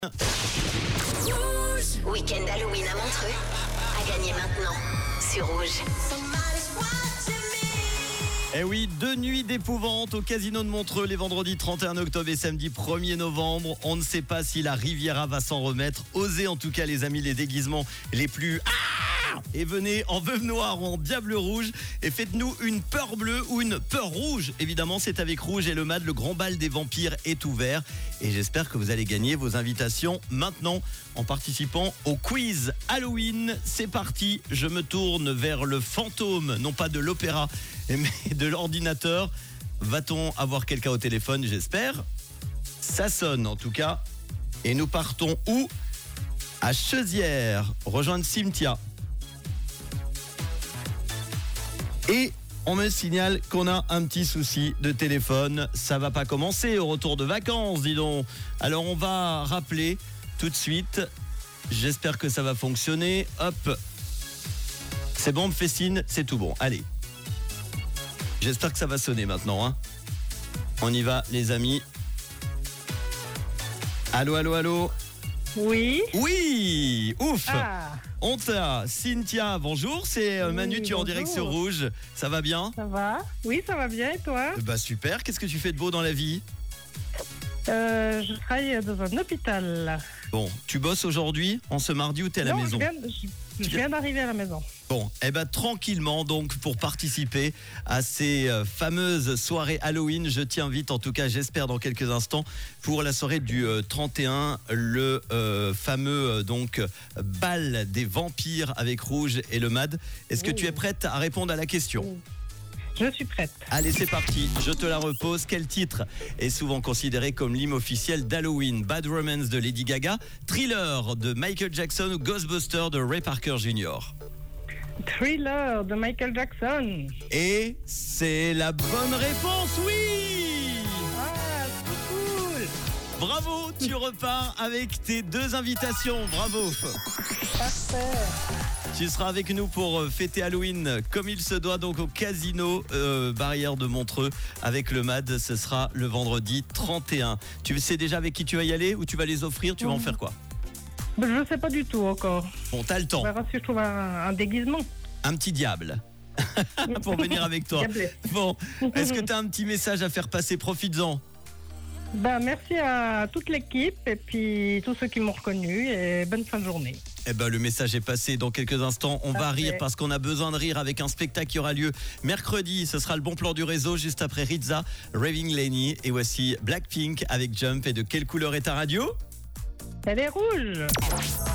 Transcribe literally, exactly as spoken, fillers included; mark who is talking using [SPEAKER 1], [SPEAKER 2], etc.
[SPEAKER 1] Rouge. Week-end Halloween à Montreux. À gagner maintenant sur Rouge.
[SPEAKER 2] Eh oui, deux nuits d'épouvante au casino de Montreux les vendredis trente et un octobre et samedi premier novembre. On ne sait pas si la Riviera va s'en remettre. Osez en tout cas les amis les déguisements les plus... Ah et venez en veuve noire ou en diable rouge et faites-nous une peur bleue ou une peur rouge. Évidemment, c'est avec Rouge et le M A D, le grand bal des vampires est ouvert. Et j'espère que vous allez gagner vos invitations maintenant en participant au quiz Halloween. C'est parti, je me tourne vers le fantôme, non pas de l'opéra, mais de l'ordinateur. Va-t-on avoir quelqu'un au téléphone, j'espère? Ça sonne en tout cas. Et nous partons où? À Chauzière, rejoindre Cynthia. Et on me signale qu'on a un petit souci de téléphone. Ça va pas commencer au retour de vacances, dis donc. Alors on va rappeler tout de suite. J'espère que ça va fonctionner. Hop. C'est bon, on me fait signe, c'est tout bon. Allez. J'espère que ça va sonner maintenant. Hein. On y va, les amis. Allô, allô, allô.
[SPEAKER 3] Oui.
[SPEAKER 2] Oui. Ouf.
[SPEAKER 3] Ah.
[SPEAKER 2] On t'a. Cynthia, bonjour. C'est
[SPEAKER 3] Oui,
[SPEAKER 2] Manu, tu es en
[SPEAKER 3] bonjour.
[SPEAKER 2] direct sur Rouge. Ça va bien?
[SPEAKER 3] Ça va? Oui, ça va bien et toi?
[SPEAKER 2] Bah super. Qu'est-ce que tu fais de beau dans la vie?
[SPEAKER 3] euh, Je travaille dans un hôpital.
[SPEAKER 2] Bon, tu bosses aujourd'hui, en ce mardi, ou t'es à la
[SPEAKER 3] non,
[SPEAKER 2] maison?
[SPEAKER 3] je viens, je, je viens d'arriver à la maison.
[SPEAKER 2] Bon, eh ben tranquillement donc pour participer à ces euh, fameuses soirées Halloween, je t'invite en tout cas, j'espère dans quelques instants pour la soirée du euh, trente et un, le euh, fameux euh, donc bal des vampires avec Rouge et le M A D. Est-ce que
[SPEAKER 3] Oui.
[SPEAKER 2] tu es prête à répondre à la question?
[SPEAKER 3] Oui. Je suis prête.
[SPEAKER 2] Allez, c'est parti, je te la repose. Quel titre est souvent considéré comme l'hymne officiel d'Halloween? Bad Romance de Lady Gaga, Thriller de Michael Jackson ou Ghostbusters de Ray Parker junior?
[SPEAKER 3] Thriller de Michael Jackson.
[SPEAKER 2] Et c'est la bonne réponse, oui!
[SPEAKER 3] Ah, c'est cool.
[SPEAKER 2] Bravo, tu repars avec tes deux invitations, bravo!
[SPEAKER 3] Parfait.
[SPEAKER 2] Tu seras avec nous pour fêter Halloween comme il se doit, donc au casino euh, Barrière de Montreux avec le M A D. Ce sera le vendredi trente et un. Tu sais déjà avec qui tu vas y aller ou tu vas les offrir? Tu vas en faire quoi?
[SPEAKER 3] Ben, je ne sais pas du tout encore.
[SPEAKER 2] Bon, t'as le
[SPEAKER 3] On
[SPEAKER 2] temps.
[SPEAKER 3] verra si je trouve un, un déguisement.
[SPEAKER 2] Un petit diable pour venir avec toi.
[SPEAKER 3] Diablé.
[SPEAKER 2] Bon, est-ce que t'as un petit message à faire passer? Profites-en.
[SPEAKER 3] Ben, merci à toute l'équipe et puis tous ceux qui m'ont reconnu et bonne fin de journée.
[SPEAKER 2] Eh ben, le message est passé. Dans quelques instants, on va
[SPEAKER 3] Parfait.
[SPEAKER 2] rire parce qu'on a besoin de rire avec un spectacle qui aura lieu mercredi. Ce sera le bon plan du réseau juste après Rizza, Raving Laney. Et voici Blackpink avec Jump. Et de quelle couleur est ta radio?
[SPEAKER 3] Elle est rouge.